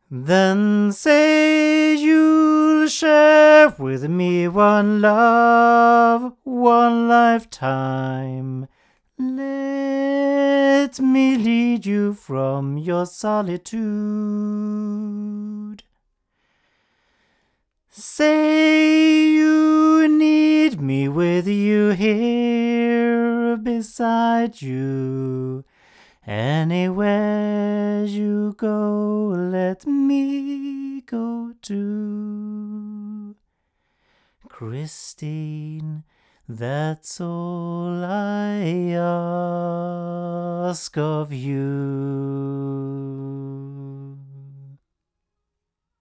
Then say you'll share with me one love, one lifetime. Let me lead you from your solitude. Say you need me with you here beside you. Anywhere you go, let me go too. Christine, that's all I ask of you.